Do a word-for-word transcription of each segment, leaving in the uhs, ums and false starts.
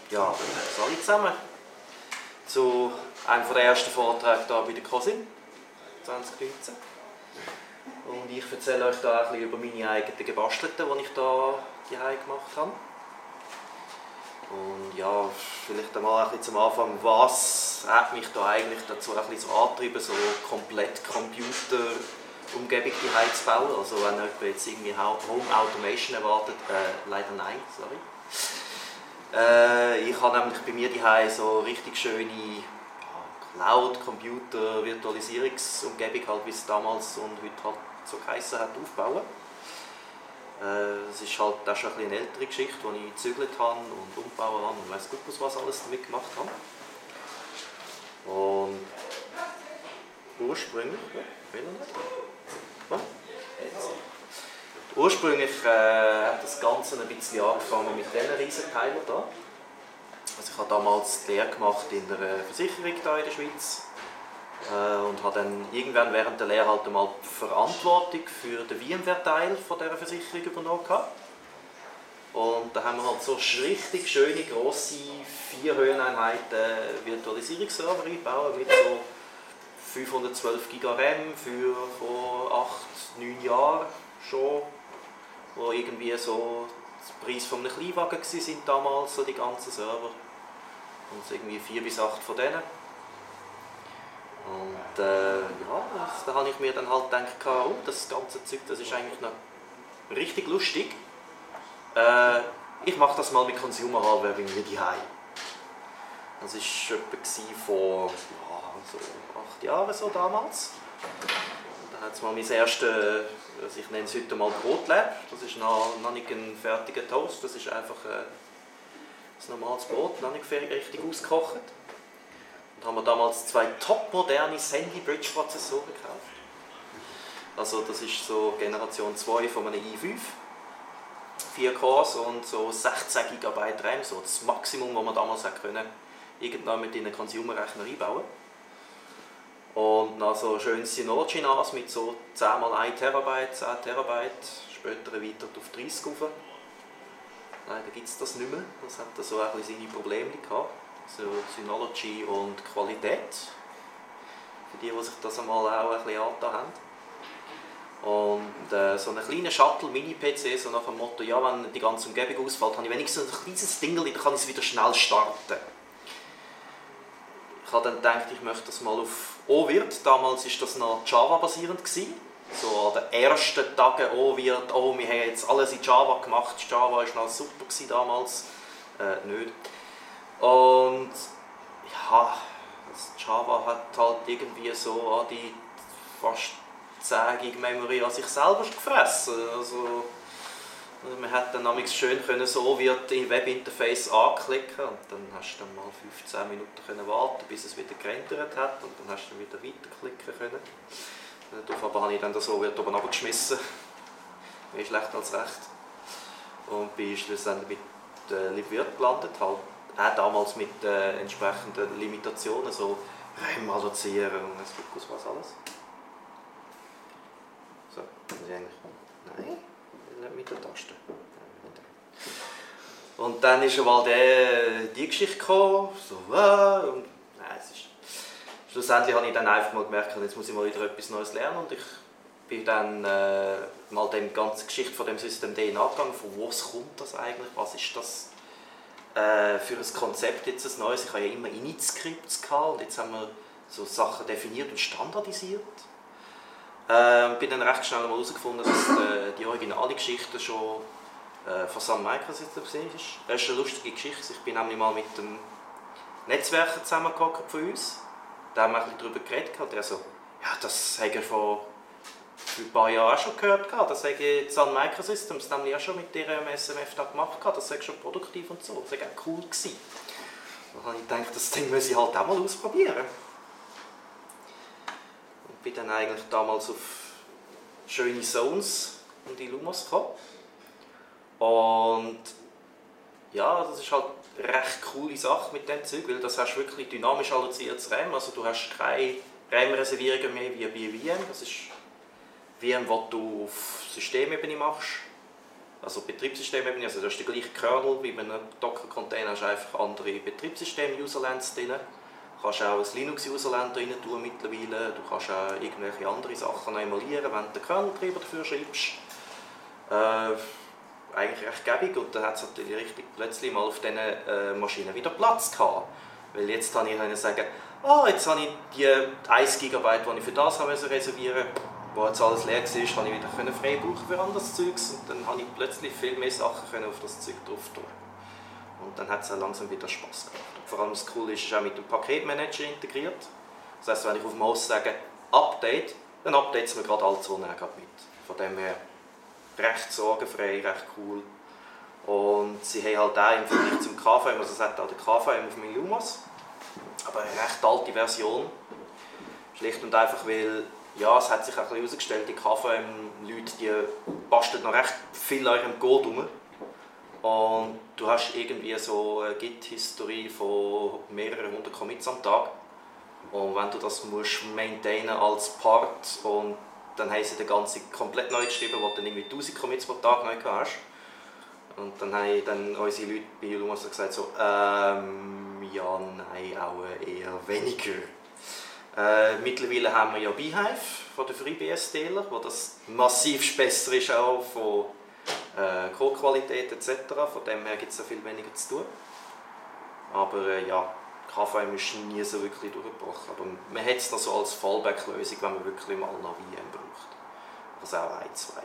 Ja, hallo zusammen zu einem der ersten Vorträge hier bei der COSIM zwanzig neunzehn. Und ich erzähle euch da ein bisschen über meine eigenen Gebastelten, die ich hier hierher gemacht habe. Und ja, vielleicht einmal ein bisschen zum Anfang, was hat mich da eigentlich dazu ein bisschen so angetrieben, so komplett Computerumgebung hierher zu bauen. Also wenn jemand jetzt irgendwie Home Automation erwartet, äh, leider nein, sorry. Äh, ich habe nämlich bei mir hierher so richtig schöne ja, Cloud-Computer, Virtualisierungsumgebung, halt, wie es damals und heute halt so geheissen hat, aufbauen. Es ist halt auch schon eine ältere Geschichte, die ich gezügelt habe und umgebaut habe und weiss gut, was alles damit gemacht habe. Und ursprünglich, ja, will er nicht? Ja, jetzt. Ursprünglich äh, hat das Ganze ein bisschen angefangen mit diesen riesen Teilen hier. Also ich habe damals die Lehre gemacht in der Versicherung hier in der Schweiz. Und habe dann irgendwann während der Lehre halt einmal die Verantwortung für den VMware-Teil dieser Versicherung übernommen. Und da haben wir halt so richtig schöne, grosse vier Höheneinheiten Virtualisierungsserver eingebaut mit so fünfhundertzwölf Gigabyte RAM für vor acht, neun Jahren schon, wo irgendwie so der Preis von einem Kleinwagen waren damals, so die ganzen Server. Und so irgendwie vier bis acht von denen. Und äh, ja, das, da habe ich mir dann halt gedacht, oh, das ganze Zeug, das ist eigentlich noch richtig lustig. Äh, ich mache das mal mit Consumer Hardware bei mir daheim. Das war etwa vor ja, so acht Jahren so damals. Und dann hat es mal mein erstes, also ich nenne es heute mal Brotlab. Das ist noch, noch nicht ein fertiger Toast, das ist einfach äh, ein normales Brot, noch nicht richtig ausgekocht. Und haben wir damals zwei topmoderne Sandy Bridge Prozessoren gekauft. Also das ist so Generation zwei von einem i fünf. vier Cores und so sechzehn Gigabyte RAM, so das Maximum, das man damals können, irgendwann mit in einen Consumer-Rechner einbauen. Und dann so ein schönes Synology N A S mit so zehn mal ein Terabyte, zehn Terabyte, später erweitert auf dreißig rauf. Leider gibt es das nicht mehr, das hat so ein bisschen seine Probleme gehabt. So Synology und Qualität, für die, die sich das einmal auch ein bisschen angetan haben. Und äh, so einen kleinen Shuttle-Mini-P C, so nach dem Motto, ja, wenn die ganze Umgebung ausfällt, habe ich wenigstens ein kleines Ding, dann kann ich es wieder schnell starten. Ich habe dann gedacht, ich möchte das mal auf OVirt, damals war das noch Java-basierend. So an den ersten Tagen OVirt, oh, wir haben jetzt alles in Java gemacht, Java war noch super damals, äh, nicht. Und ja, das Java hat halt irgendwie so an die fast zehn Gigabyte Memory an sich selber gefressen. Also, man hätte dann nämlich schön können, so wird im Webinterface anklicken und dann hast du dann mal fünfzehn Minuten können warten, bis es wieder gerendert hat und dann hast du dann wieder weiterklicken können. Darauf aber habe ich dann das so wird oben runtergeschmissen. Mehr schlecht als recht. Und bin schlussendlich mit äh, LibVirt gelandet. Halt auch damals mit äh, entsprechenden Limitationen, so RAM allozieren und es gibt was alles. So, das ist eigentlich... Nein, nicht mit der Taste. Und dann ist mal der, die Geschichte gekommen, so äh, und nein, es ist... Schlussendlich habe ich dann einfach mal gemerkt, jetzt muss ich mal wieder etwas Neues lernen und ich bin dann äh, mal der ganzen Geschichte von dem System D nachgegangen, von wo kommt das eigentlich, was ist das für ein Konzept jetzt ein neues. Ich hatte ja immer Init-Skripts und jetzt haben wir so Sachen definiert und standardisiert. Ähm, bin dann recht schnell mal herausgefunden, dass die, die originale Geschichte schon äh, von Sun Microsystems ist. Das ist eine lustige Geschichte. Ich bin nämlich mal mit dem Netzwerker zusammengehockt von uns. Da haben wir ein bisschen darüber geredet und der so, ja, das habe ich vor ein paar Jahren auch schon gehört, das habe ich Sun Microsystems nämlich auch schon mit ihrem S M F da gemacht, das war schon produktiv und so, das war auch cool gewesen. Da habe ich gedacht, das Ding muss ich halt auch mal ausprobieren. Und bin dann eigentlich damals auf schöne Zones und Illumos gekommen. Und ja, das ist halt eine recht coole Sache mit dem Zeug, weil das hast wirklich dynamisch alloziertes RAM, also du hast keine RAM-Reservierungen mehr wie bei V M, das ist V M, was du auf Systemebene machst. Also Betriebssystemebene, also das ist der gleiche Kernel wie bei einem Docker-Container, hast einfach andere Betriebssystem-Userlands drin. Du kannst auch ein Linux-Userland drin tun mittlerweile. Du kannst auch irgendwelche andere Sachen emulieren, wenn du den Kerneltreiber dafür schreibst. Äh, eigentlich recht gäbig und dann hat es natürlich richtig plötzlich mal auf diesen äh, Maschinen wieder Platz gehabt. Weil jetzt kann ich sagen, ah, jetzt habe ich die eins Gigabyte, die ich für das reservieren musste, wo jetzt alles leer war, kann ich wieder frei brauchen für anderes Zeugs und dann habe ich plötzlich viel mehr Sachen können auf das Zeug drauf tun. Und dann hat es auch langsam wieder Spass gemacht. Und vor allem das Coole ist, es ist auch mit dem Paketmanager integriert. Das heisst, wenn ich auf dem Host sage Update, dann updatet es mir gerade alle zwei mit. Von dem her recht sorgenfrei, recht cool. Und sie haben halt auch im Vergleich zum K V M, also es hat auch den K V M auf meinen Lumos, aber eine recht alte Version. Schlicht und einfach, weil ja, es hat sich auch herausgestellt, die K V M-Leute, die basteln noch recht viel an ihrem Code rum. Und du hast irgendwie so eine Git-Historie von mehreren hundert Commits am Tag. Und wenn du das musst maintainen als Part und dann haben sie den ganzen komplett neu geschrieben, wo du dann irgendwie tausend Commits pro Tag neu hast. Und dann haben dann unsere Leute bei Lumos gesagt so, ähm, ja, nein, auch eher weniger. Äh, mittlerweile haben wir ja Beehive von den FreeBSDler, wo das massiv besser ist auch von äh, Codequalität et cetera. Von dem her gibt es viel weniger zu tun. Aber äh, ja, K V M ist nie so wirklich durchgebrochen. Aber man hat es noch so als Fallback-Lösung, wenn man wirklich mal noch V M braucht. Also auch ein, zwei.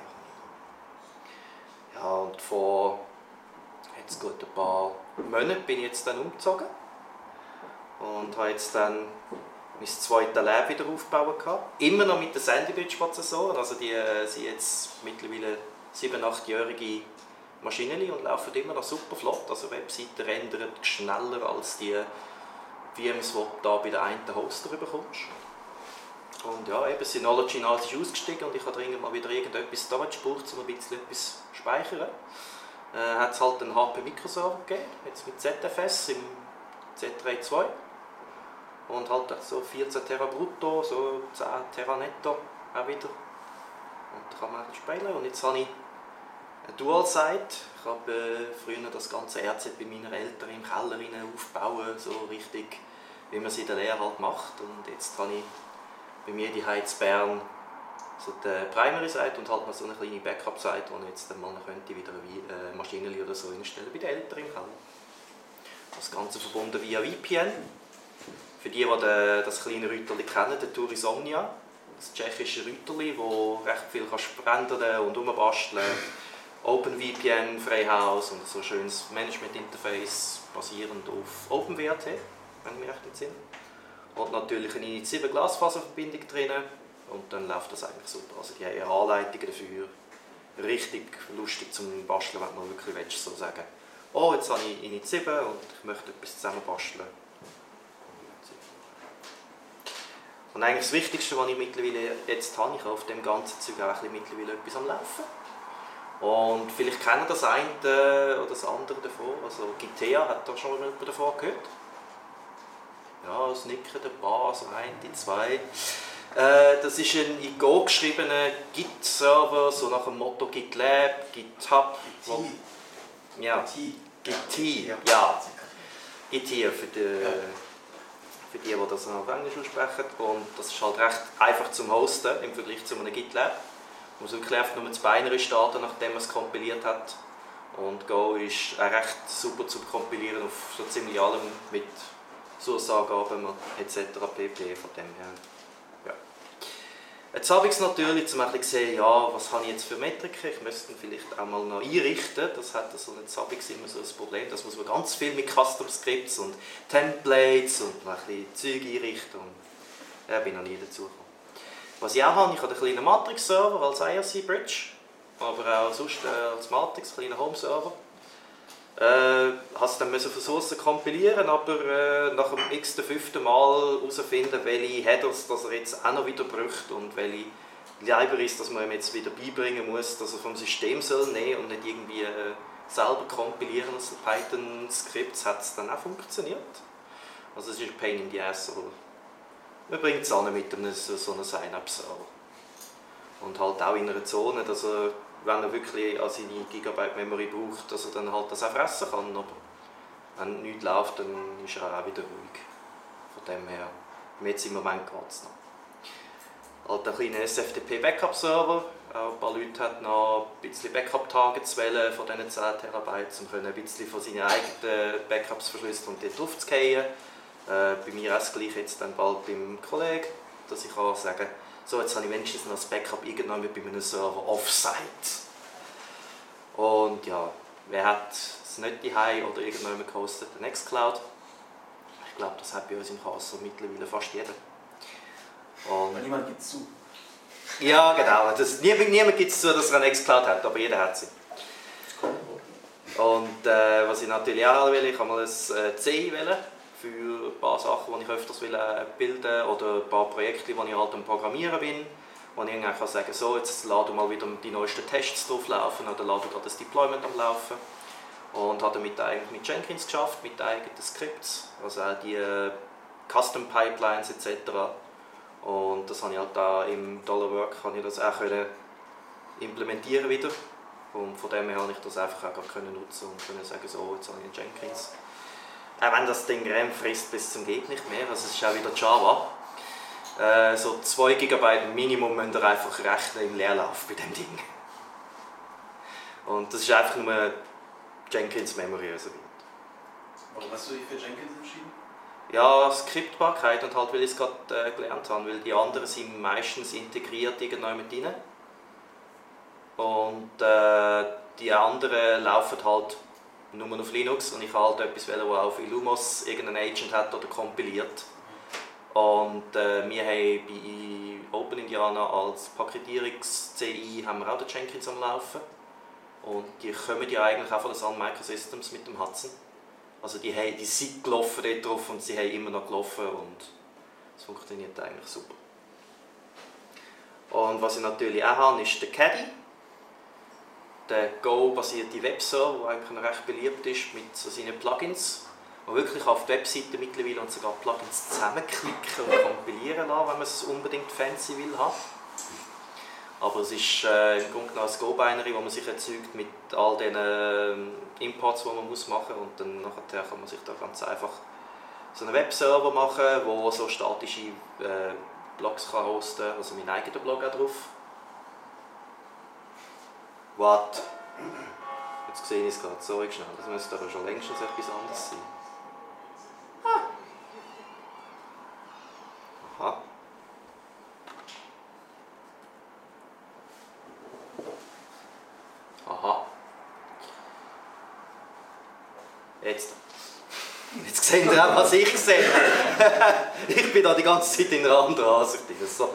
Ja, und vor jetzt gut ein paar Monaten bin ich jetzt dann umgezogen und habe jetzt dann mein zweites Lab wieder aufgebaut gehabt. Immer noch mit den Sandy Bridge Prozessoren, also die äh, sind jetzt mittlerweile sieben-, achtjährige Maschinen und laufen immer noch super flott. Also Webseiten rendern schneller als die V Ms, die du da bei den einen Hoster bekommst. Und ja, eben Synology N A S ist ausgestiegen und ich habe dringend mal wieder irgendetwas Storage gebraucht, um ein bisschen etwas zu speichern. Äh, hat es halt einen H P Microserver gegeben, jetzt mit Z F S im Z drei zwei. Und halt so vierzehn Terra brutto, so zehn Terra netto auch wieder. Und da kann man spielen. Und jetzt habe ich eine Dual-Site. Ich habe äh, früher das ganze R Z bei meinen Eltern im Keller aufbauen, so richtig, wie man es in der Lehre halt macht. Und jetzt habe ich bei mir die in Bern so die Primary-Seite und halt noch so eine kleine Backup-Seite, wo ich jetzt dann mal könnte wieder eine Maschine oder so einstellen bei den Eltern im Keller. Das Ganze verbunden via V P N. Für die, die das kleine Rüterli kennen, der Turisomnia, das tschechische Rüterli, das recht viel rendern und umbasteln. OpenVPN, Freihaus und so ein schönes Management-Interface basierend auf OpenWrt, wenn ich mich recht entsinne. Und natürlich eine I N I sieben Glasfaserverbindung drin und dann läuft das eigentlich super. Also die haben Anleitungen dafür. Richtig lustig zum Basteln, wenn man wirklich willst, so sagen, oh, jetzt habe ich I N I sieben und ich möchte etwas zusammen basteln. Und eigentlich das Wichtigste, was ich mittlerweile jetzt habe, ich habe auf dem ganzen Zeug auch ein bisschen mittlerweile etwas am Laufen. Und vielleicht kennen das eine oder das andere davon. Also Gitea, hat da schon jemand davon gehört? Ja, das Nicken, ein paar, so ein, die zwei. Äh, das ist ein in Go geschriebener Git-Server, so nach dem Motto GitLab, GitHub. Wo, ja, Git, ja. ja. Git hier für die, ja. für die, die das auf Englisch aussprechen. Und das ist halt recht einfach zum Hosten im Vergleich zu einem GitLab. Man muss wirklich einfach nur das Binary starten, nachdem man es kompiliert hat. Und Go ist auch recht super zum Kompilieren auf so ziemlich allem mit Source-Angaben et cetera pp. Von dem her. Ja. Jetzt habe ich es natürlich, um ein bisschen zu sehen, ja, was habe ich jetzt für Metriken. Ich müsste ihn vielleicht auch mal noch einrichten. Das hat so ein Zabbix immer so ein Problem. Das muss man ganz viel mit Custom Scripts und Templates und noch ein bisschen Zeug einrichten. Und ja, bin noch nie dazu gekommen. Was ich auch habe, ich habe einen kleinen Matrix-Server als I R C-Bridge, aber auch sonst äh, als Matrix, einen kleinen Home-Server. Äh, habe es dann müssen versuchen kompilieren, aber äh, nach dem x fünften Mal herausfinden, welche Headers dass er jetzt auch noch wieder braucht und welche Libraries dass man ihm jetzt wieder beibringen muss, dass er vom System soll nehmen und nicht irgendwie äh, selber kompilieren aus den Python-Skripts, hat es dann auch funktioniert. Also es ist ein Pain in the Ass, aber man bringt es an mit einem, so einem Sign-Up-Server. Und halt auch in einer Zone, dass er, wenn er wirklich an seine Gigabyte Memory braucht, dass er dann halt das auch fressen kann. Aber wenn nichts läuft, dann ist er auch wieder ruhig. Von dem her, jetzt im Moment geht es noch. Halt ein kleiner S F T P-Backup-Server. Auch ein paar Leute haben noch ein bisschen Backup-Targets wählen von diesen zehn Terabyte, um ein bisschen von seinen eigenen Backups verschlüsseln und dort drauf zu fallen. Äh, bei mir auch das Gleiche jetzt dann bald beim Kollegen, dass ich kann sagen, so, jetzt habe ich wenigstens noch das Backup irgendwann bei einem Server Offsite. Und ja, wer hat es nicht daheim oder irgendwann gehostet? Der Nextcloud. Ich glaube, das hat bei uns im Kassel mittlerweile fast jeder. Und niemand gibt es zu. Ja, genau. Das, niemand niemand gibt es zu, dass er eine Nextcloud hat, aber jeder hat sie. Und äh, was ich natürlich auch will, ich habe mal ein äh, C I wählen für ein paar Sachen, die ich öfters will, äh, bilden oder ein paar Projekte, wo ich halt am Programmieren bin, wo ich eigentlich kann sagen, so, jetzt lade mal wieder die neuesten Tests drauf laufen oder lade gerade das Deployment am Laufen. Und habe damit eigentlich mit Jenkins geschafft, mit eigenen Skripts, also auch die äh, Custom Pipelines et cetera. Und das habe ich halt da im Dollar Work kann ich das auch können implementieren wieder. Und von dem her habe ich das einfach auch können nutzen und können sagen, so, jetzt habe ich einen Jenkins. Auch wenn das Ding RAM frisst bis zum geht nicht mehr, also es ist auch wieder Java. Äh, so zwei Gigabyte Minimum müsst ihr einfach rechnen im Leerlauf bei dem Ding. Und das ist einfach nur Jenkins Memory reserviert. Warum hast du dich für Jenkins entschieden? Ja, Skriptbarkeit und halt, weil ich es gerade äh, gelernt habe, weil die anderen sind meistens integriert irgendwo mit rein. Und äh, die anderen laufen halt nur auf Linux und ich habe halt etwas, das auf Illumos irgendeinen Agent hat oder kompiliert. Und äh, wir haben bei Open Indiana als Paketierungs-C I haben wir auch den Jenkins am Laufen. Und die kommen ja eigentlich auch von der Sun Microsystems mit dem Hudson. Also die, haben, die sind gelaufen dort drauf und sie haben immer noch gelaufen und es funktioniert eigentlich super. Und was ich natürlich auch habe, ist der Caddy. Der Go-basierte Webserver, der eigentlich noch recht beliebt ist mit so seinen Plugins. Man wirklich auf die Webseite mittlerweile und sogar Plugins zusammenklicken und kompilieren lassen, wenn man es unbedingt fancy will haben. Aber es ist äh, im Grunde genommen ein Go-Binary, das man sich erzeugt mit all den äh, Imports, die man muss machen muss. Und dann nachher kann man sich da ganz einfach so einen Webserver machen, der so statische äh, Blogs kann hosten kann, also meinen eigenen Blog auch drauf. Warte, jetzt sehe ich es gerade, sorry schnell, das müsste aber schon längstens etwas anderes sein. Ah. Aha. Aha. Jetzt. Jetzt seht ihr auch, was ich sehe. Ich bin da die ganze Zeit in einer anderen Ansicht. So.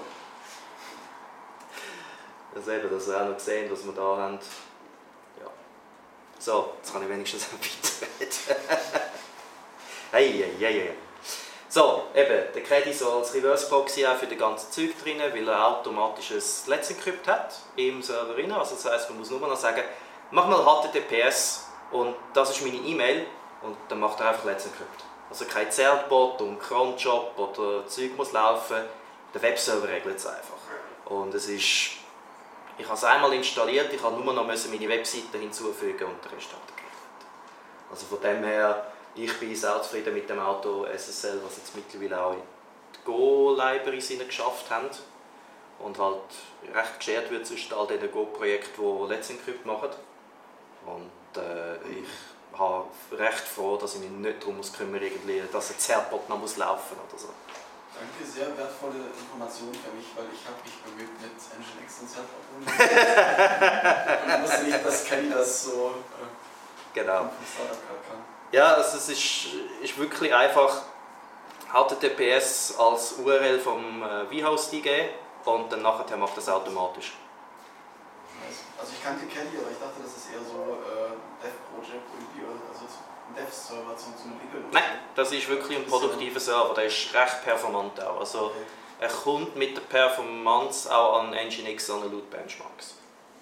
Also eben, dass wir auch noch sehen, was wir da haben. Ja. So, jetzt kann ich wenigstens weiterreden. Hey, hey, hey, hey. So, eben, der Caddy so als Reverse Proxy auch für das ganze Zeug drin, weil er automatisches Let's Encrypt hat im Server drin. Also das heisst, man muss nur noch sagen, mach mal H T T P S und das ist meine E-Mail und dann macht er einfach Let's Encrypt. Also kein Zertbot und Cronjob oder Zeug muss laufen, der Webserver regelt es einfach. Und es ist, ich habe es einmal installiert, ich habe nur noch meine Webseite hinzufügen und der Rest hat er geregelt. Also von dem her, ich bin sehr zufrieden mit dem Auto S S L, was jetzt mittlerweile auch in die Go-Libraries geschafft haben. Und halt recht geshared wird zwischen all diesen Go-Projekten, die Let's Encrypt machen. Und äh, ich bin recht froh, dass ich mich nicht darum muss kümmern muss, dass ein Zertbot noch muss laufen oder so. Danke, sehr wertvolle Informationen für mich, weil ich habe mich bemüht mit Nginx und Zertbot. Ich wusste nicht, dass Kenny das so äh, genau. vom Startup kann. Ja, also es ist, ist wirklich einfach H T T P S als U R L vom äh, vHost eingeben und dann nachher macht das automatisch. Also ich kannte Kenny, aber ich dachte, das ist eher so äh, Dev-Project irgendwie, also ein Dev-Server zum, zum Entwickeln. Nein, das ist wirklich ein produktiver Server, der ist recht performant auch. Also okay. Er kommt mit der Performance auch an Nginx an laut Benchmarks.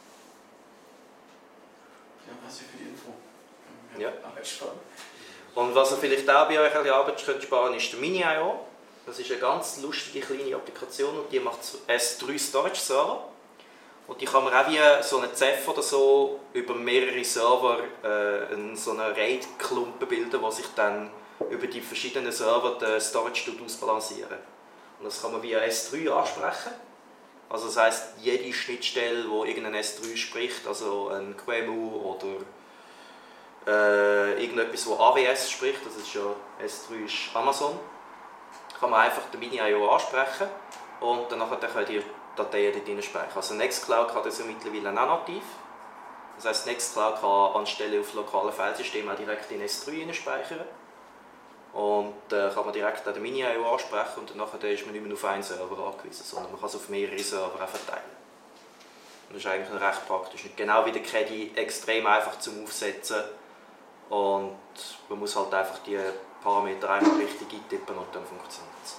Ja, merci für die Info. Ja. Arbeit sparen. Und was ihr vielleicht auch bei euch ein bisschen Arbeit könnt sparen ist der Mini I O. Das ist eine ganz lustige kleine Applikation und die macht S drei Storage Server. Und die kann man auch wie so einen Z E F oder so über mehrere Server äh, in so eine RAID-Klumpe bilden, die sich dann über die verschiedenen Server den Storage ausbalancieren. Und das kann man via S drei ansprechen. Also das heisst, jede Schnittstelle, die irgendein S drei spricht, also ein Q E M U oder äh, irgendetwas, das A W S spricht, das ist ja S drei ist Amazon, kann man einfach den Mini I O ansprechen und dann können die Dateien dort drin speichern. Also Nextcloud kann das ja mittlerweile auch nativ. Das heisst, Nextcloud kann anstelle auf lokalen Filesystemen auch direkt in S drei speichern. Und äh, kann man direkt den Mini I O ansprechen und danach ist man nicht mehr auf einen Server angewiesen, sondern man kann es auf mehrere Server verteilen. Und das ist eigentlich recht praktisch. Genau wie der Caddy, extrem einfach zum Aufsetzen. Und man muss halt einfach die Parameter einfach richtig eintippen und dann funktioniert es.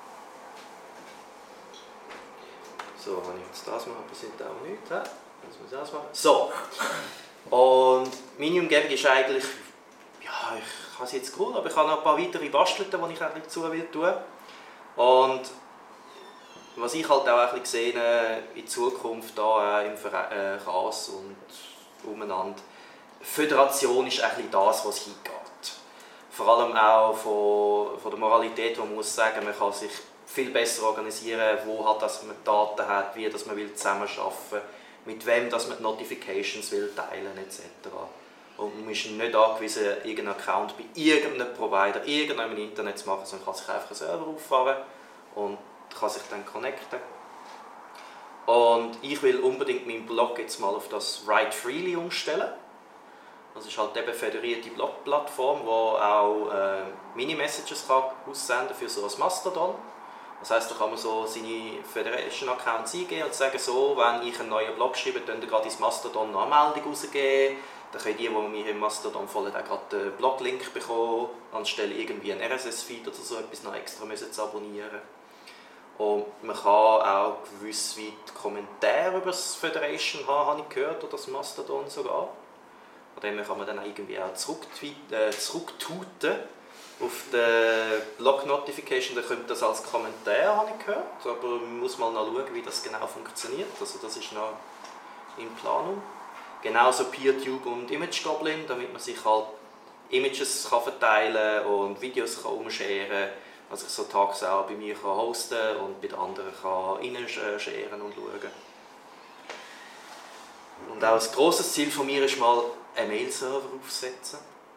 So, wenn ich jetzt das mache, passiert auch nichts. He? Jetzt muss ich das machen. So. Und meine Umgebung ist eigentlich, ja, ich habe es jetzt cool, aber ich habe noch ein paar weitere Basteln, die ich eigentlich dazu will tun. Und was ich halt auch ein bisschen sehe in Zukunft da im Verein, äh, K A S und umeinander, Föderation ist eigentlich das, was hingeht. Vor allem auch von, von der Moralität, wo man muss sagen, man kann sich viel besser organisieren, wo halt, dass man Daten hat, wie dass man will zusammenarbeiten will, mit wem dass man die Notifications will teilen et cetera. Und man ist nicht angewiesen, irgendeinen Account bei irgendeinem Provider, irgendeinem Internet zu machen, sondern kann sich einfach einen Server auffahren und kann sich dann connecten. Und ich will unbedingt meinen Blog jetzt mal auf das Write Freely umstellen. Das ist halt eben eine föderierte Blog-Plattform, die auch äh, Mini-Messages aussenden kann für so ein Mastodon. Das heisst, da kann man so seine Federation-Accounts eingeben und sagen, so, wenn ich einen neuen Blog schreibe, dann gerade ins Mastodon eine Anmeldung rausgeben. Dann können die, die mir im Mastodon folgen, auch gerade den Blog-Link bekommen, anstelle irgendwie einen R S S-Feed oder so etwas noch extra müssen zu abonnieren. Und man kann auch gewiss weit Kommentare über das Federation haben, habe ich gehört, oder das Mastodon sogar. Von dem kann man dann irgendwie auch zurücktuten äh, zurücktuten auf die Blog-Notification, dann kommt das als Kommentar, habe ich gehört. Aber man muss mal schauen, wie das genau funktioniert. Also das ist noch in Planung. Genauso PeerTube und ImageGoblin, damit man sich halt Images kann verteilen und Videos kann umscheren, also ich so Tags auch bei mir kann hosten und bei den anderen kann reinscheren und schauen. Und auch ein grosses Ziel von mir ist mal, einen Mail-Server aufsetzen.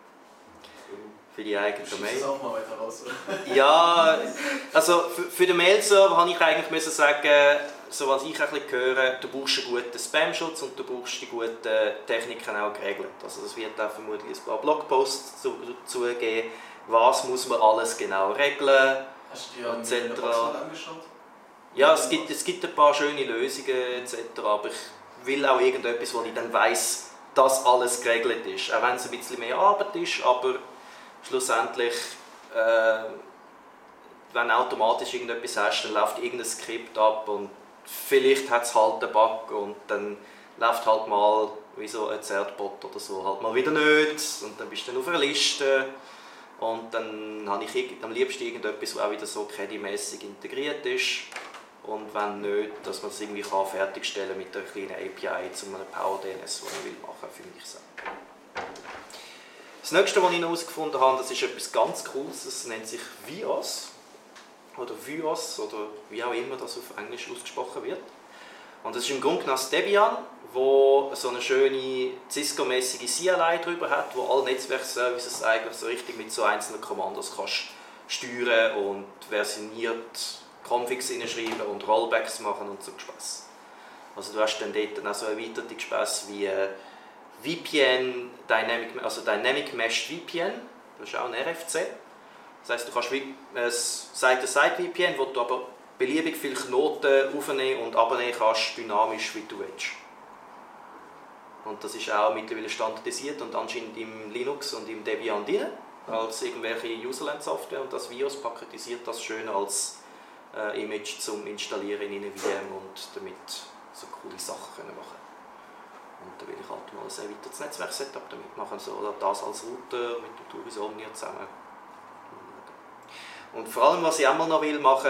Für die eigene Mail. Das auch mal weiter raus, oder? Ja, also für, für den Mail-Server habe ich eigentlich müssen sagen, so was ich ein bisschen höre, du brauchst einen guten Spam-Schutz und du brauchst die guten Techniken auch geregelt. Also es wird auch vermutlich ein paar Blogposts dazu geben, was muss man alles genau regeln. Hast du dir et cetera angeschaut? Ja, es gibt, es gibt ein paar schöne Lösungen et cetera. Aber ich will auch irgendetwas, wo ich dann weiss, dass alles geregelt ist. Auch wenn es ein bisschen mehr Arbeit ist, aber schlussendlich, äh, wenn du automatisch irgendetwas hast, dann läuft irgendein Skript ab und vielleicht hat es halt einen Bug und dann läuft halt mal wie so ein Zertbot oder so halt mal wieder nicht und dann bist du dann auf einer Liste und dann habe ich am liebsten irgendetwas, das auch wieder so Caddy-mässig integriert ist und wenn nicht, dass man es irgendwie kann fertigstellen mit einer kleinen A P I zu einem Power-D N S, das man will machen, für mich selbst. Das nächste, was ich noch herausgefunden habe, das ist etwas ganz Cooles, das nennt sich Vios oder Vios oder wie auch immer das auf Englisch ausgesprochen wird. Und das ist im Grunde genommen das Debian, wo so eine schöne Cisco-mäßige C L I drüber hat, wo alle Netzwerkservices eigentlich so richtig mit so einzelnen Kommandos kannst steuern und versioniert Configs hineinschreiben und Rollbacks machen und so Gespäss. Also du hast dann dort auch so erweiterte Gespäss wie V P N, Dynamic, also Dynamic Meshed V P N, das ist auch ein R F C. Das heisst, du kannst wie ein Side-to-Side V P N, wo du aber beliebig viele Knoten aufnehmen und abnehmen kannst, dynamisch wie du willst. Und das ist auch mittlerweile standardisiert und anscheinend im Linux und im Debian drin, als irgendwelche Userland-Software und das Vios paketisiert das schön als äh, Image zum Installieren in eine V M und damit so coole Sachen können machen. Und da will ich halt mal ein erweitertes Netzwerk-Setup damit machen, so, oder das als Router mit dem Touris Omnia zusammen. Und vor allem, was ich auch mal noch will machen,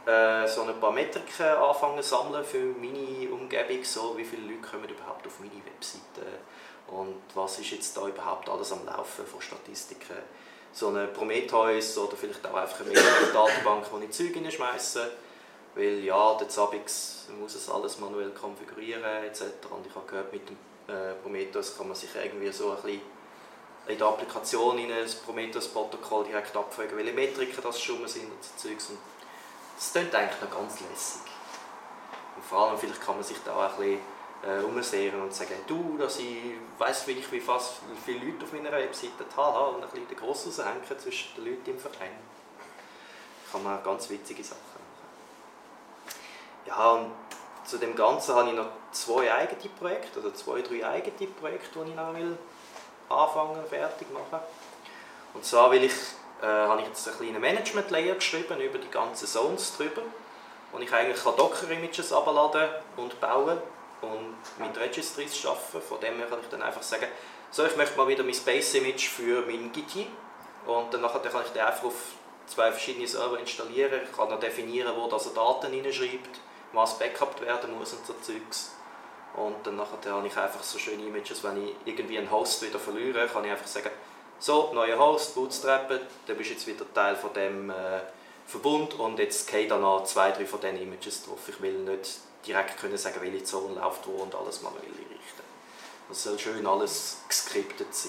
äh, so ein paar Metriken anfangen zu sammeln für meine Umgebung, so wie viele Leute kommen überhaupt auf meine Webseite und was ist jetzt da überhaupt alles am Laufen von Statistiken. So eine Prometheus oder vielleicht auch einfach eine Datenbank, wo ich Zeug reinschmeiße, weil ja, jetzt abends muss es alles manuell konfigurieren et cetera. Und ich habe gehört, mit dem äh, Prometheus kann man sich irgendwie so ein bisschen in der Applikation in ein Prometheus-Protokoll direkt abfragen, welche Metriken das schon sind und so Zeugs. Und das klingt eigentlich noch ganz lässig. Und vor allem vielleicht kann man sich da auch ein bisschen äh, umsehen und sagen, du, dass ich weiss, wie, ich, wie, fast, wie viele Leute auf meiner Webseite habe und ein bisschen den Gross raushängen zwischen den Leuten im Verein. Da kann man ganz witzige Sachen machen. Ja, und zu dem Ganzen habe ich noch zwei eigene Projekte, oder zwei, drei eigene Projekte, die ich noch will anfangen und fertig machen. Und zwar will ich, äh, habe ich jetzt einen kleinen Management-Layer geschrieben über die ganzen Zones drüber, wo ich eigentlich Docker-Images herunterladen und bauen und mit Registries arbeiten. Von dem her kann ich dann einfach sagen, so, ich möchte mal wieder mein Space-Image für mein Git und dann kann ich den einfach auf zwei verschiedene Server installieren. Ich kann dann definieren, wo das Daten hineinschreibt, was backupt werden muss und so Zeugs. Und dann habe ich einfach so schöne Images, wenn ich irgendwie einen Host wieder verliere, kann ich einfach sagen, so, neuer Host, bootstrappen, dann bist du jetzt wieder Teil von dem äh, Verbund und jetzt gehe da noch zwei, drei von diesen Images drauf. Ich will nicht direkt können sagen, welche Zone läuft wo und alles manuell einrichten. Das soll schön alles geskriptet sein.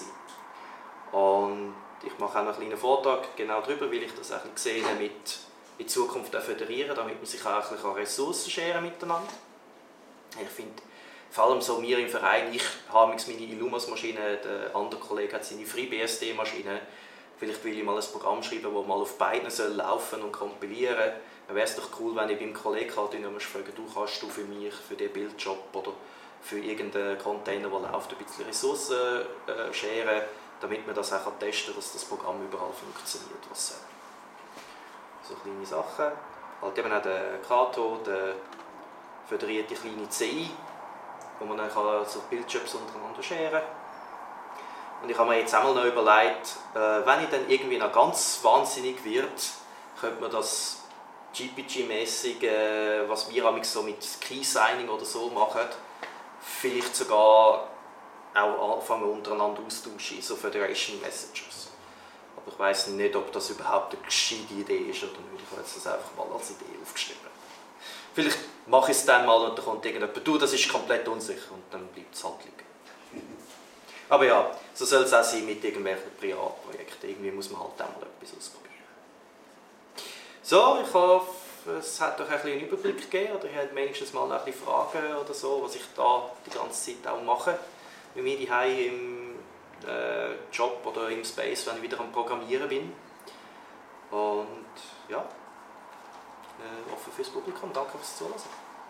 Und ich mache auch noch einen kleinen Vortrag genau darüber, weil ich das auch gesehen habe, mit in Zukunft föderieren, damit man sich auch ein bisschen Ressourcen scheren miteinander. Ich finde, vor allem so wir im Verein, ich habe meine Illumos-Maschine, der andere Kollege hat seine FreeBSD-Maschine. Vielleicht will ich mal ein Programm schreiben, das mal auf beiden soll laufen und kompilieren. Dann wäre es doch cool, wenn ich beim Kollegen halt fragen, du kannst du für mich, für den Bildjob oder für irgendeinen Container, der läuft, ein bisschen Ressourcen äh, scheren, damit man das auch testen kann, dass das Programm überall funktioniert. Was, äh, so kleine Sachen. Halt eben auch der Kato, der föderierte kleine C I, wo man dann kann so Bildjobs untereinander scheren kann. Und ich habe mir jetzt einmal noch überlegt, äh, wenn ich dann irgendwie noch ganz wahnsinnig wird, könnte man das G P G-mäßig, äh, was wir so mit Key-Signing oder so machen, vielleicht sogar auch anfangen untereinander austauschen, so Federation Messages. Aber ich weiss nicht, ob das überhaupt eine gescheite Idee ist oder nicht. Ich habe jetzt das einfach mal als Idee aufgeschrieben. Vielleicht mache ich es dann mal und dann kommt irgendjemand, du, das ist komplett unsicher und dann bleibt es halt liegen. Aber ja, so soll es auch sein mit irgendwelchen Privatprojekten. Irgendwie muss man halt auch mal etwas ausprobieren. So, ich hoffe, es hat euch ein bisschen einen Überblick gegeben oder ihr habt wenigstens mal ein bisschen Fragen oder so, was ich da die ganze Zeit auch mache. Bei mir daheim im äh, Job oder im Space, wenn ich wieder am Programmieren bin. Und ja, äh, offen fürs Publikum. Danke fürs Zuhören.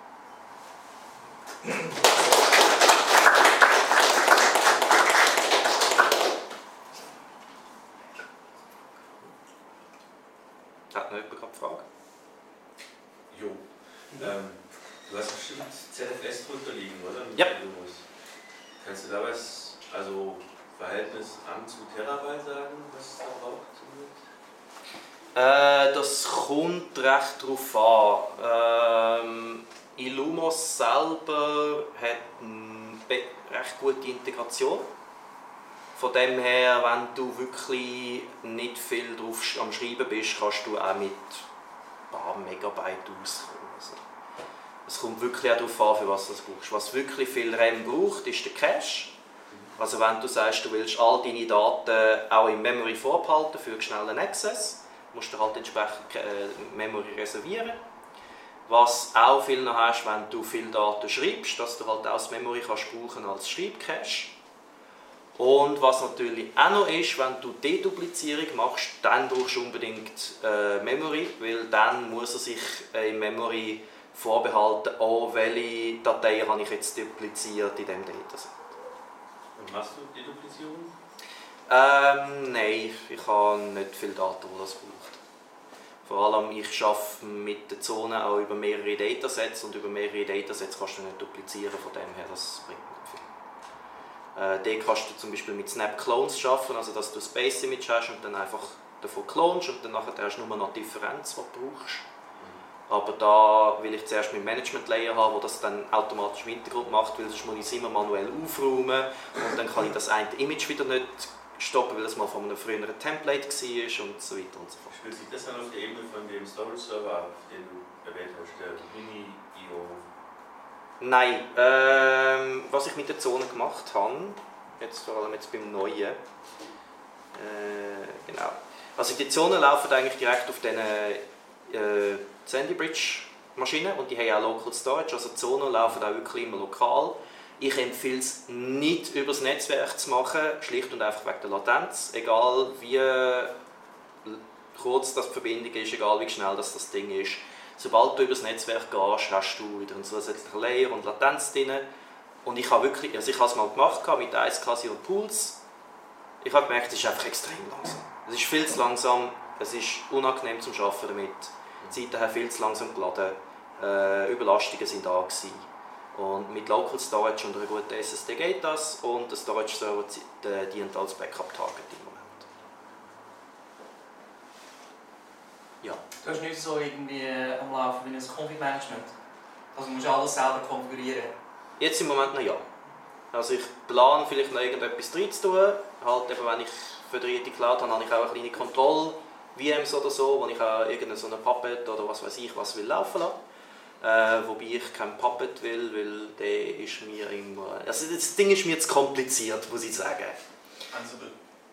Hat noch jemand eine Frage? Jo. Ähm, du hast bestimmt Z F S drunter liegen, oder? Mit ja. Kannst du da was, also Verhältnis an zu Terabyte sagen, was es da braucht? Äh, das kommt recht darauf an. Ähm, Illumos selber hat eine recht gute Integration. Von dem her, wenn du wirklich nicht viel drauf am Schreiben bist, kannst du auch mit ein paar Megabyte auskommen. Also, es kommt wirklich auch darauf an, für was du das brauchst. Was wirklich viel RAM braucht, ist der Cache. Also wenn du sagst, du willst all deine Daten auch in Memory vorbehalten für schnellen Access, musst du halt entsprechend äh, Memory reservieren. Was auch viel noch hast, wenn du viele Daten schreibst, dass du halt auch das Memory kannst brauchen als Schreibcache. Und was natürlich auch noch ist, wenn du Deduplizierung machst, dann brauchst du unbedingt äh, Memory, weil dann muss er sich äh, in Memory vorbehalten, oh, welche Dateien habe ich jetzt dupliziert in diesem Dataset. Und machst du Deduplizierung? Ähm, nein, ich habe nicht viele Daten, die das braucht. Vor allem, ich arbeite mit der Zone auch über mehrere Datasets und über mehrere Datasets kannst du nicht duplizieren, von dem her, das bringt nicht viel. Äh, dort kannst du zum Beispiel mit Snap Clones arbeiten, also dass du ein Space Image hast und dann einfach davon klonst und dann nachher hast du nur noch die Differenz, die du brauchst. Aber da will ich zuerst mein Management-Layer haben, wo das dann automatisch im Hintergrund macht, weil sonst muss ich es immer manuell aufräumen und dann kann ich das eine Image wieder nicht stoppen, weil es mal von einem früheren Template war und so weiter und so fort. Spielt sich das dann auf der Ebene von dem Storage-Server ab, den du erwähnt hast, der Mini-I O? Nein, ähm, was ich mit der Zone gemacht habe, jetzt vor allem jetzt beim Neuen, äh, genau. Also die Zonen laufen eigentlich direkt auf diesen äh, Sandy Bridge Maschinen und die haben auch Local Storage, also die Zonen laufen auch wirklich immer lokal. Ich empfehle es nicht über das Netzwerk zu machen, schlicht und einfach wegen der Latenz, egal wie kurz das die Verbindung ist, egal wie schnell das, das Ding ist. Sobald du über das Netzwerk gehst, hast du wieder einen zusätzlichen Layer und Latenz drin. Und ich habe wirklich, also ich habe es mal gemacht mit Ice Casio Pools. Ich habe gemerkt, es ist einfach extrem langsam. Es ist viel zu langsam, es ist unangenehm zum Arbeiten damit. Die Zeiten haben viel zu langsam geladen, äh, Überlastungen waren da gewesen. Und mit Local Storage und einer guten S S D geht das und der Storage Server dient als Backup-Target im Moment. Ja. Du hast nicht so irgendwie am Laufen wie ein Config-Management. Also du musst alles selber konfigurieren. Jetzt im Moment noch ja. Also ich plane vielleicht noch irgendetwas drin zu tun. Halt eben, wenn ich föderierte Cloud habe, habe ich auch eine kleine Kontroll-V Ms oder so, wo ich auch irgendeine so eine Puppet oder was weiß ich was will laufen lassen. Äh, wobei ich keinen Puppet will, weil der ist mir immer... Also das Ding ist mir zu kompliziert, muss ich sagen. Ansible.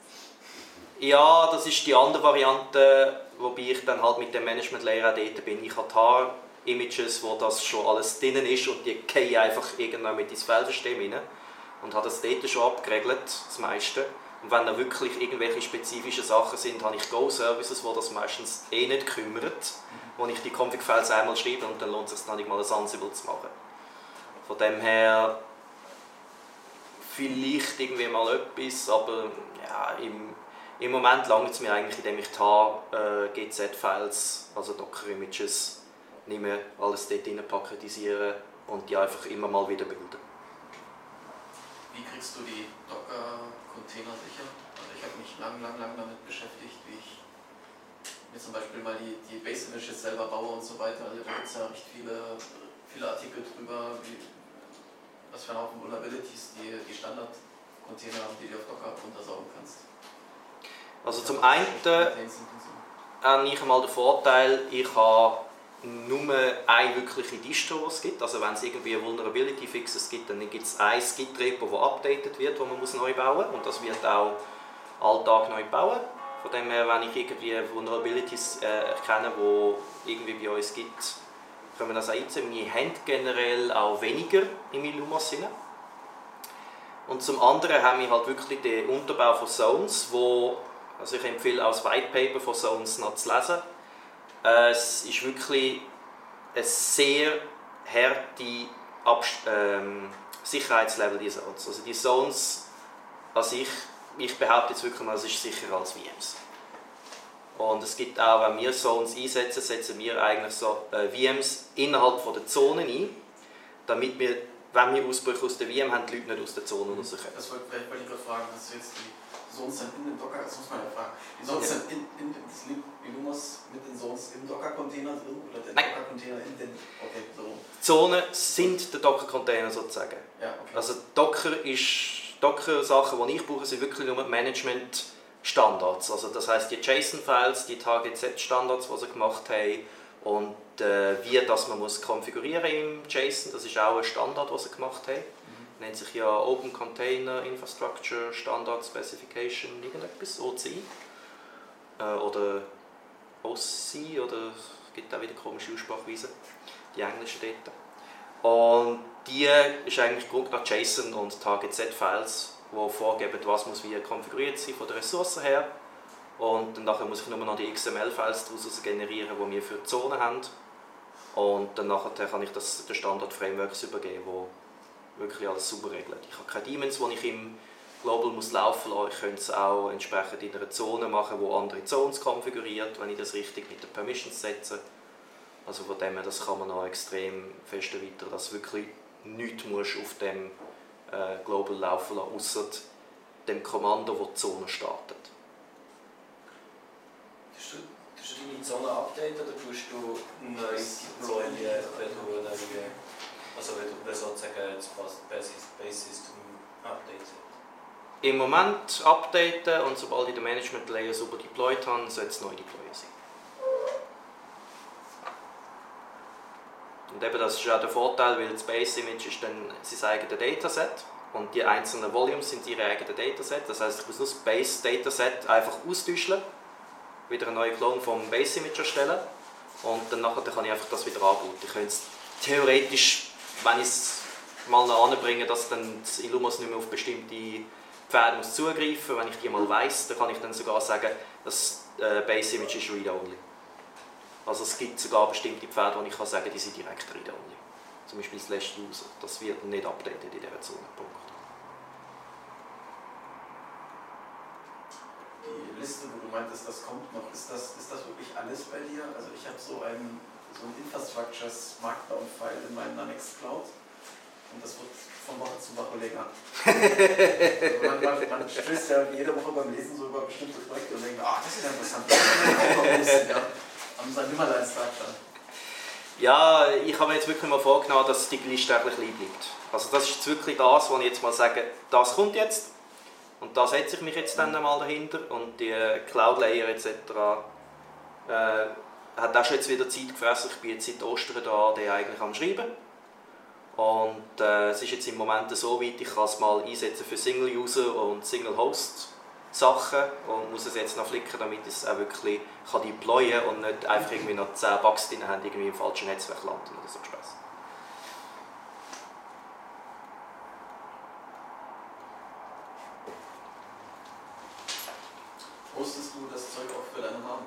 Ja, das ist die andere Variante, wobei ich dann halt mit dem Management-Layer auch dort bin. Ich habe Tar-Images, wo das schon alles drin ist und die fallen einfach irgendwann mit ins Filesystem rein. Und habe das dort schon abgeregelt, das meiste. Und wenn da wirklich irgendwelche spezifischen Sachen sind, habe ich Go-Services, die das meistens eh nicht kümmert, wo ich die Config-Files einmal schreibe und dann lohnt es sich dann nicht mal ein Ansible zu machen. Von dem her vielleicht irgendwie mal etwas, aber ja, im, im Moment langt es mir eigentlich, indem ich Tar, äh, G Z-Files, also Docker-Images, nehme, alles dort rein paketisiere und die einfach immer mal wieder bilden. Wie kriegst du die Docker-Container sicher? Also ich habe mich lang, lang, lang damit beschäftigt, wie ich mir zum Beispiel mal die, die Base-Images selber baue und so weiter. Also da gibt es ja recht viele, viele Artikel drüber, wie, was für ein Haufen Vulnerabilities die, die Standard-Container haben, die du auf Docker runtersaugen kannst. Also zum einen habe ich einmal den Vorteil, ich habe nur eine wirkliche Distro, die es gibt. Also wenn es irgendwie Vulnerability Fixes gibt, dann gibt es ein Git-Repo, das updated wird, das man muss neu bauen muss. Und das wird auch alltag neu bauen. Von dem her, wenn ich irgendwie Vulnerabilities äh, erkenne, die irgendwie bei uns gibt, können wir das auch einziehen. Wir haben generell auch weniger im Illumos hinein. Und zum anderen haben wir halt wirklich den Unterbau von Zones, wo, also ich empfehle auch das White Paper von Zones noch zu lesen. Äh, es ist wirklich ein sehr harte Abst- ähm, Sicherheitslevel dieser Zones. Also die Zones an sich, ich behaupte jetzt wirklich mal, es ist sicherer als V Ms. Und es gibt auch, wenn wir Zones einsetzen, setzen wir eigentlich so äh, V Ms innerhalb von der Zone ein, damit wir, wenn wir Ausbrüche aus der V M haben, die Leute nicht aus der Zone rauskommen. Das wollte, wollte ich gerade fragen, hast du jetzt die Zones dann in den Docker, das muss man ja fragen, die Zones Ja. dann in, in das Illumos mit den Zones im Docker-Container drin oder der Nein. Docker-Container in den, okay, so. Zonen sind der Docker-Container sozusagen. Ja, okay. Also Docker ist, Docker-Sachen, die ich brauche, sind wirklich nur Management-Standards. Also das heisst, die JSON-Files, die H G Z-Standards, die sie gemacht haben und äh, wie das man muss konfigurieren im JSON, das ist auch ein Standard, den sie gemacht haben. Mhm. Nennt sich ja Open Container Infrastructure Standard Specification, irgendetwas, O C äh, oder O C, oder es gibt auch wieder komische Aussprachweisen, die englischen dort. Und die ist eigentlich Grund nach JSON und H G Z-Files, die vorgeben, was muss wie konfiguriert sein von der Ressource her. Und dann nachher muss ich nur noch die X M L-Files daraus generieren, die wir für die Zone haben. Und dann nachher kann ich das den Standard-Frameworks übergeben, wo wirklich alles sauber regelt. Ich habe keine Daemons, die ich im Global muss laufen lassen. Ich könnte es auch entsprechend in einer Zone machen, wo andere Zones konfiguriert, wenn ich das richtig mit den Permissions setze. Also von dem her, das kann man noch extrem fest erweitern, dass du wirklich nichts musst auf dem äh, Global laufen lassen, ausser dem Kommando, das die Zone startet. Das ist deine Zone updaten oder tust du ein neues deployen, wenn du eine neue, also wenn du sozusagen das Base-System updates? Im Moment updaten und sobald ich den Management Layer super deployed habe, soll es neu deployen sein. Und eben das ist auch der Vorteil, weil das Base Image ist dann sein eigenes Dataset und die einzelnen Volumes sind ihre eigenen Dataset. Das heisst, ich muss nur das Base Dataset einfach austauschen, wieder einen neuen Klon vom Base Image erstellen und dann nachher kann ich einfach das wieder anbieten. Ich könnte es theoretisch, wenn ich es mal noch anbringe, dass dann das Illumos nicht mehr auf bestimmte Pferde muss zugreifen, wenn ich die mal weiss, dann kann ich dann sogar sagen, das äh, Base Image ist read-only. Also es gibt sogar bestimmte Pferde, wo ich kann sagen, die sind direkt read-only. Zum Beispiel slash user, das wird nicht updated in dieser Zone. Punkt. Die Liste, wo du meintest, das kommt noch, ist das, ist das wirklich alles bei dir? Also ich habe so ein, so ein Infrastructures Markdown-File in meinem Nanext Cloud und das wird von Woche zu Woche länger. Also man, man, man stößt ja jede Woche beim Lesen so über bestimmte Projekte und denkt, ach, das ist ja interessant, das kann ich auch noch wissen, ja. Am sein Nimmerleinstag dann. Ja, ich habe mir jetzt wirklich mal vorgenommen, dass die Liste ein bisschen klein bleibt. Also das ist jetzt wirklich das, wo ich jetzt mal sage, das kommt jetzt und da setze ich mich jetzt dann einmal dahinter und die Cloud Layer et cetera äh, hat auch schon jetzt wieder Zeit gefressen. Ich bin jetzt seit Ostern da, der eigentlich am Schreiben. Und äh, es ist jetzt im Moment so weit, ich kann es mal einsetzen für Single-User und Single-Host-Sachen und muss es jetzt noch flicken, damit ich es auch wirklich kann deployen kann und nicht einfach irgendwie noch zehn Bugs drin haben, irgendwie im falschen Netzwerk landen oder so Spaß. Postest du das Zeug auch für deine Namen?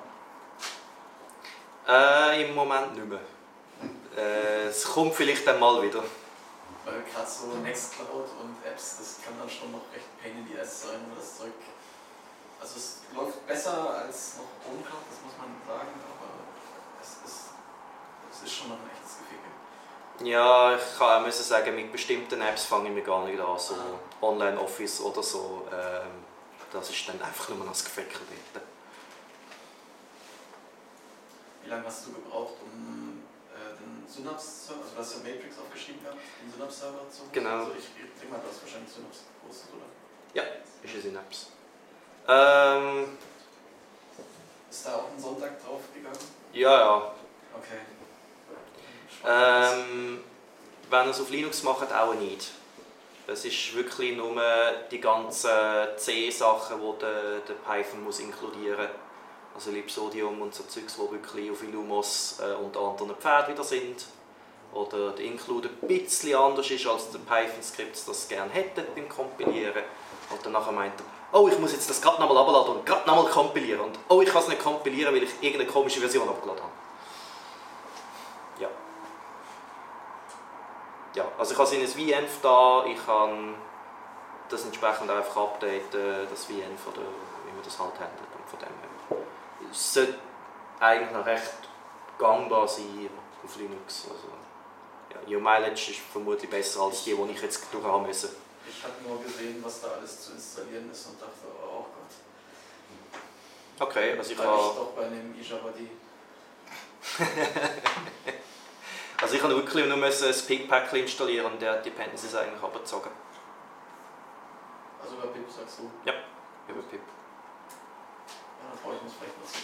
Äh, im Moment nicht mehr. Äh, es kommt vielleicht dann mal wieder. Weil gerade so Nextcloud und Apps, das kann dann schon noch recht pain in the ass sein, das Zeug. Also es läuft besser als noch ohne Cloud, das muss man sagen, aber es ist, es ist schon noch ein echtes Geficke. Ja, ich kann auch müssen sagen, mit bestimmten Apps fange ich mir gar nicht an, so Online-Office oder so. Ähm, das ist dann einfach nur noch das Geficke dort. Wie lange hast du gebraucht, um äh, den Synapse-Server, also du hast ja Matrix aufgeschrieben gehabt, den Synapse-Server zu hosten? Genau. Also ich, ich denke mal, du hast wahrscheinlich Synapse gepostet, oder? Ja, ist eine Synapse. Ähm, Ist da auch ein Sonntag drauf gegangen? ja, ja. Okay. Ähm, wenn ihr es auf Linux macht, auch nicht. Es ist wirklich nur die ganzen C-Sachen, die der, der Python muss inkludieren muss. Also Lipsodium und so Zeugs, die wirklich auf Illumos äh, unter anderen Pfade wieder sind. Oder der Include ein bisschen anders ist, als der Python-Skript das gerne hätte beim Kompilieren. Und dann nachher meint er, oh, ich muss jetzt das gerade nochmal abladen und gerade nochmal kompilieren. Und oh, ich kann es nicht kompilieren, weil ich irgendeine komische Version abgeladen habe. Ja. Ja, also ich habe in ein V N da, ich kann das entsprechend einfach updaten, das V N, von der, wie man das halt handelt. Und von dem her. Es sollte eigentlich noch recht gangbar sein auf Linux. Also, ja, U-Mileage ist vermutlich besser als die, die ich jetzt durch haben müssen. Ich habe nur gesehen, was da alles zu installieren ist und dachte, oh Gott. Okay, also ich Weil habe... ich doch bei einem iJavaD. Also ich habe wirklich nur ein Pig-Pack installieren und der hat die Dependencies eigentlich abgezogen. Also über Pip sagst du? Ja, über Pip. Ja, dann brauche ich mich vielleicht nutzen.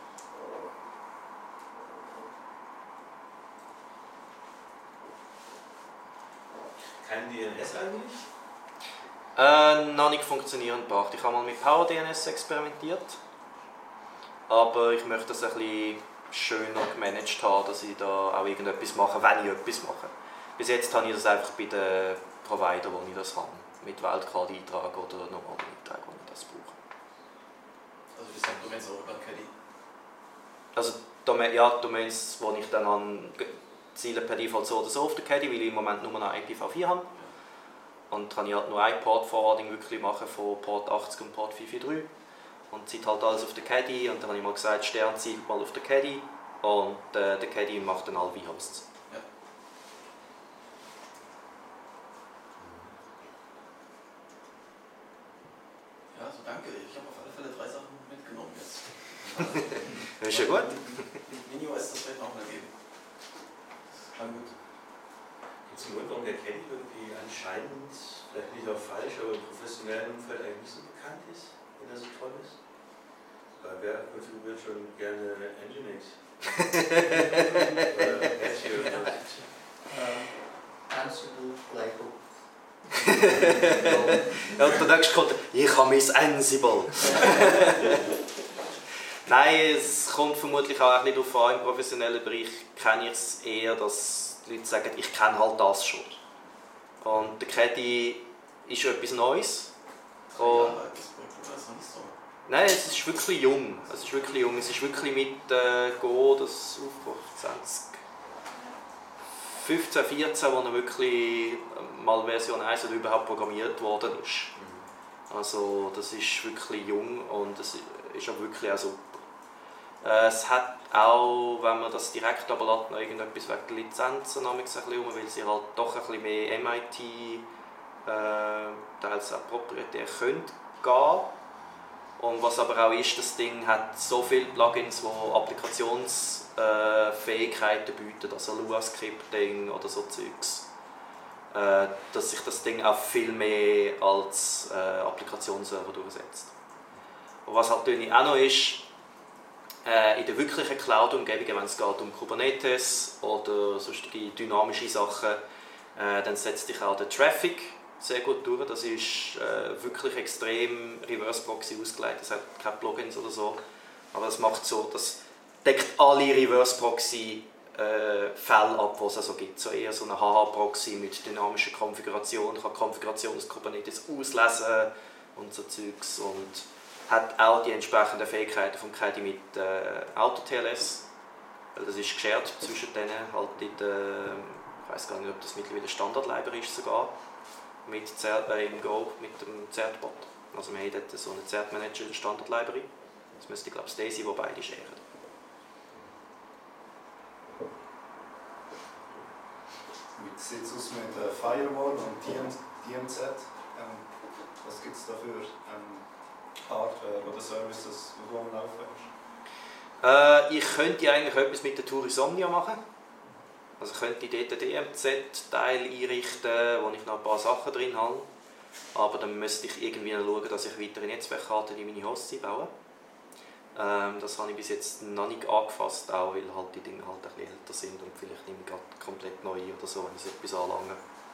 Kein D N S eigentlich? Äh, noch nicht funktionierend gebracht. Ich habe mal mit PowerDNS experimentiert. Aber ich möchte das ein bisschen schöner gemanagt haben, dass ich da auch irgendetwas mache, wenn ich etwas mache. Bis jetzt habe ich das einfach bei den Providern, wo ich das habe. Mit Wildcard-Eintrag oder normalen Eintrag, wo ich das brauche. Also das sind Domains auch über Caddy. Also Domain, ja, Domains, wo ich dann an ziele per Default so oder so auf der Caddy, weil ich im Moment nur noch I P v vier habe. Und kann ich halt nur ein Port-Forwarding wirklich machen von Port achtzig und Port vier vier drei. Und zieht halt alles auf der Caddy und dann habe ich mal gesagt, Stern zielt mal auf der Caddy und äh, der Caddy macht dann alle V-Hosts. Ja. Ja, also danke. Ich habe auf alle Fälle drei Sachen mitgenommen jetzt. Das ist ja gut. Minio ist das vielleicht auch mal geben. Das war gut. Gibt es einen Grund, warum der Caddy irgendwie anscheinend, vielleicht nicht auch falsch, aber im professionellen Umfeld eigentlich nicht so bekannt ist, wenn er so toll ist? Weil wer konfiguriert schon gerne Nginx? Oder Apache oder was? Ansible Playbook. Ja, und der nächste kommt, ich habe mein Ansible. Nein, es kommt vermutlich auch nicht darauf an. Im professionellen Bereich kenne ich es eher, dass die Leute sagen, ich kenne halt das schon. Und der Caddy ist etwas Neues. Und Ja, das Projekt ist noch nicht so. nein, es ist wirklich jung. Es ist wirklich jung. Es ist wirklich mit äh, Go, das aufgebracht zwanzig fünfzehn, vierzehn, wo er wirklich mal Version eins oder überhaupt programmiert worden ist. Also das ist wirklich jung und es ist auch wirklich auch super. Äh, es hat auch, wenn man das direkt ablässt, noch irgendetwas wegen der Lizenzen ein bisschen um, weil sie halt doch ein bisschen mehr M I T, äh, teils auch proprietär können gehen. Und was aber auch ist, das Ding hat so viele Plugins, die Applikationsfähigkeiten bieten, also Lua-Scripting oder so Zeugs, äh, dass sich das Ding auch viel mehr als äh, Applikationsserver durchsetzt. Und was halt natürlich auch noch ist, äh, in der wirklichen Cloud-Umgebung, wenn es geht um Kubernetes oder sonstige dynamische Sachen, äh, dann setzt sich auch der Traffic sehr gut durch. Das ist äh, wirklich extrem Reverse Proxy ausgelegt. Es hat keine Plugins oder so. Aber das macht so, das deckt alle Reverse Proxy äh, Fälle ab, die es also gibt. So eher so eine H H Proxy mit dynamischer Konfiguration, kann die Konfiguration des Kubernetes auslesen und so Zeugs. Und hat auch die entsprechenden Fähigkeiten vom Caddy mit äh, Auto-T L S. Das ist geshared zwischen denen. Halt in der, ich weiß gar nicht, ob das mittlerweile Standard-Library ist sogar. Mit Zert, äh, im Go mit dem Zertbot. Also wir haben dort so einen Zert-Manager in der Standard-Library. Das müsste, glaube ich, der sein, wo beide scheren. Wie sieht es aus mit der Firewall und D M Z? Ähm, was gibt es da für ähm, Hardware oder Services, die du am Laufen hast? Äh, ich könnte eigentlich etwas mit der Tour Insomnia machen. Also ich könnte dort den D M Z-Teil einrichten, wo ich noch ein paar Sachen drin habe. Aber dann müsste ich irgendwie schauen, dass ich weitere Netzwerkkarten in meine Hosts baue. Ähm, das habe ich bis jetzt noch nicht angefasst, auch weil halt die Dinge halt ein bisschen älter sind und vielleicht nicht mehr komplett neu oder so, wenn ich etwas anlange.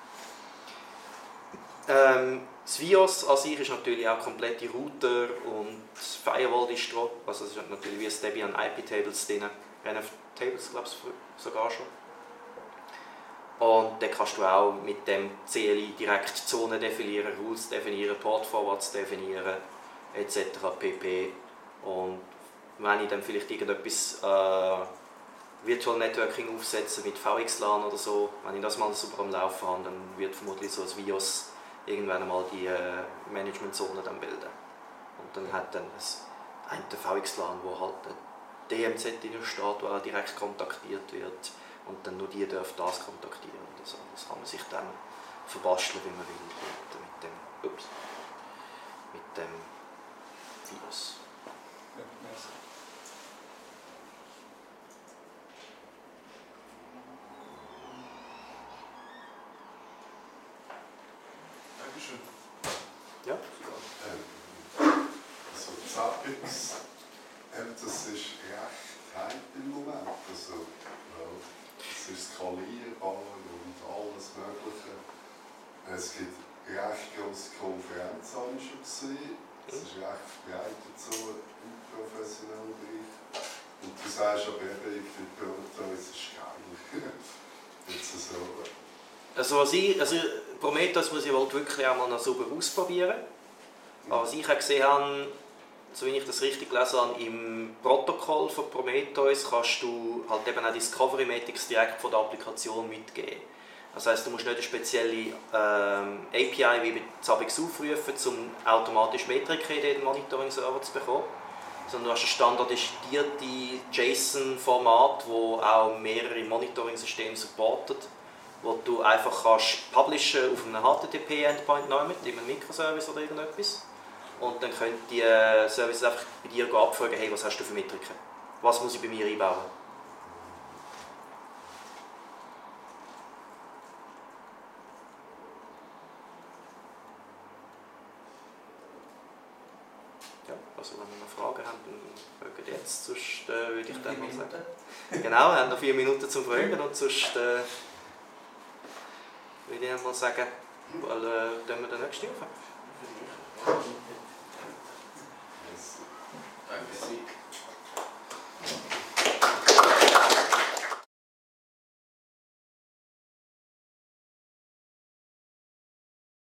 Ähm, das VIOS an sich ist natürlich auch komplette Router und Firewall-Distro. Also es ist natürlich wie ein Debian I P-Tables drin, N F-Tables glaube ich sogar schon. Und dann kannst du auch mit dem C L I direkt Zonen definieren, Rules definieren, Port-Forwards definieren, et cetera pp. Und wenn ich dann vielleicht irgendetwas äh, Virtual Networking aufsetze mit V X LAN oder so, wenn ich das mal super am Laufen habe, dann wird vermutlich so ein VIOS irgendwann einmal die äh, Management-Zone dann bilden. Und dann hat dann ein V X LAN, wo halt ein D M Z drin steht, wo auch direkt kontaktiert wird. Und dann nur die dürfen das kontaktieren oder so. Das kann man sich dann verbasteln, wie man will, mit dem, ups, mit dem VIOS. Ja, merci. Dankeschön. Ja? Also Zappix, ähm, das ist recht hype im Moment. Also, weil es ist skalierbar und alles Mögliche. Es gibt recht grosse Konferenzen, habe ich schon gesehen. Es ist recht verbreitet so im professionellen Bereich. Und du sagst aber eben, die Prometheus ist geil. Jetzt so. Also, was ich, also Prometheus muss ich halt wirklich auch mal noch sauber ausprobieren. Aber was ich auch gesehen habe, so wie ich das richtig gelesen habe, im Protokoll von Prometheus kannst du halt eben auch Discovery Metrics direkt von der Applikation mitgeben. Das heisst, du musst nicht eine spezielle ähm, A P I wie bei Zabbix aufrufen, um automatisch Metriken in den Monitoring-Server zu bekommen. Sondern du hast ein standardisiertes JSON-Format, das auch mehrere Monitoring-Systeme supportet, wo du einfach kannst publishen auf einem H T T P-Endpoint nehmen, in einem Microservice oder irgendetwas. und dann können die äh, Services einfach bei dir abfragen, hey, was hast du für Metriken? Was muss ich bei mir einbauen? Ja, also wenn ihr noch Fragen habt, dann mögt ihr jetzt, sonst äh, würde ich dann mal sagen. Genau, wir haben noch vier Minuten zum Fragen und sonst äh, würde ich mal sagen, weil, äh, dann wir den nächsten rufen. Danke.